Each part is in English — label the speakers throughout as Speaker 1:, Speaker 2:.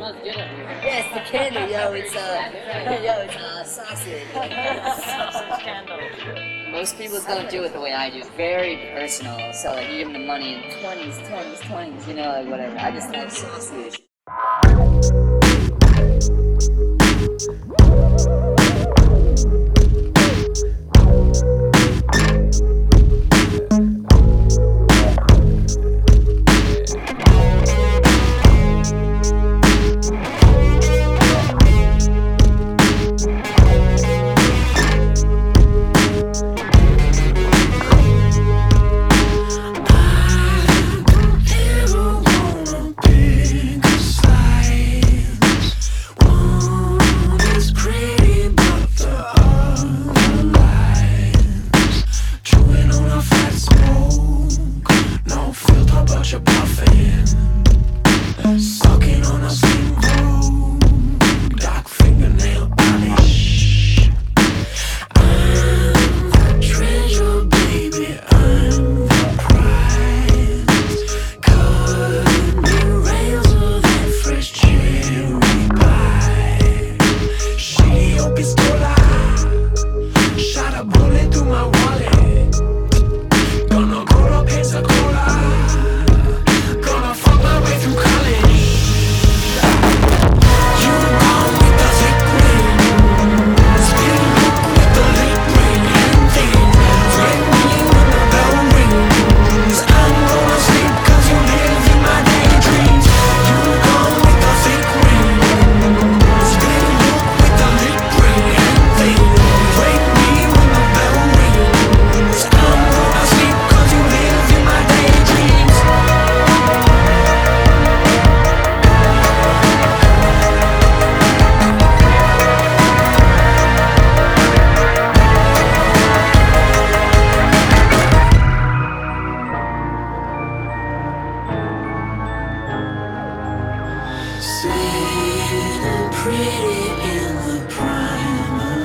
Speaker 1: Yes, the candy, it's sausage.
Speaker 2: Sausage candle.
Speaker 1: Most people don't do it the way I do. Very personal. So like you give them the money in 20s, like whatever. I just like sausage.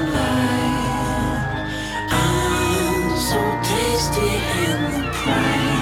Speaker 3: I'm so tasty in the prime.